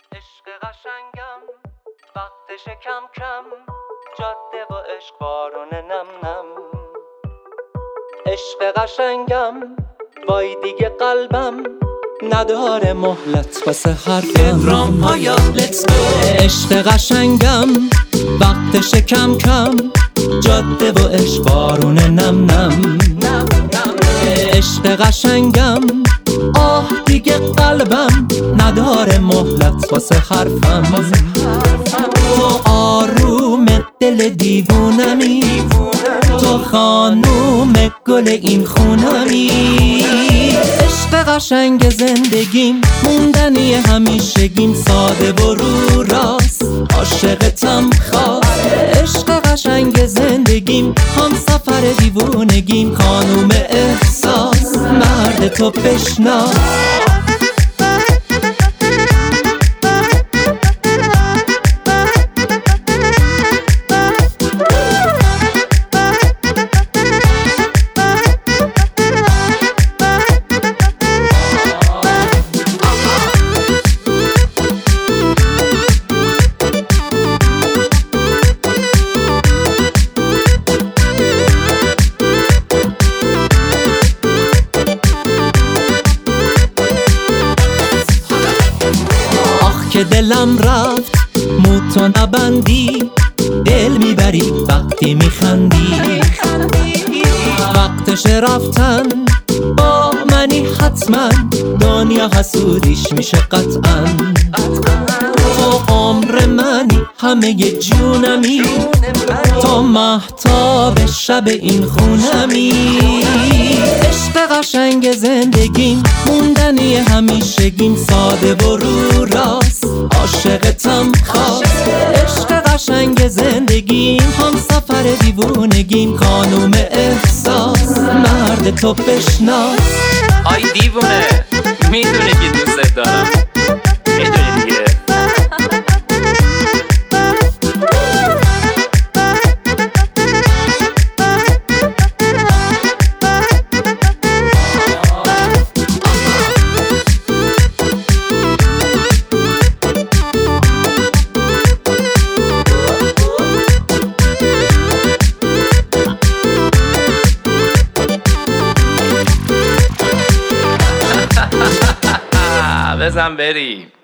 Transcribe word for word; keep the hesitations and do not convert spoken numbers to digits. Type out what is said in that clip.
عشق قشنگم وقتش کم کم، جاده و عشق بارون نم نم. عشق قشنگم وای دیگه قلبم نداره مهلت واسه حرفم. رام هایا let's go. عشق قشنگم وقتش کم کم، جاده و عشق بارون نم نم. عشق قشنگم آه دیگه قلبم نداره مهلت واسه حرفم. تو آروم دل دیوونمی، تو خانوم گل این خونمی. عشق قشنگ زندگیم موندنی همیشگیم، ساده و رو راست عاشقتم خاص. عشق قشنگ زندگیم هم سفر دیوونگیم، خانوم احساس مرد تو بشناس. که دلم رفت موتو نبندی، دل میبری وقتی میخندی. وقتش رفتن با منی حتما، دنیا حسودیش میشه قطعا. تو عمر منی همه ی جونمی، تو مهتاب شب این خونمی. عشق قشنگ زندگیم موندنی همیشگیم، ساده و رو راست عاشقتم خاص. عشق قشنگ زندگیم هم سفر دیوونگیم، خانوم احساس مرد تو بشناس. آی دیوونه میدونی که دوست دارم، میدونی دیگه. بزن بریم.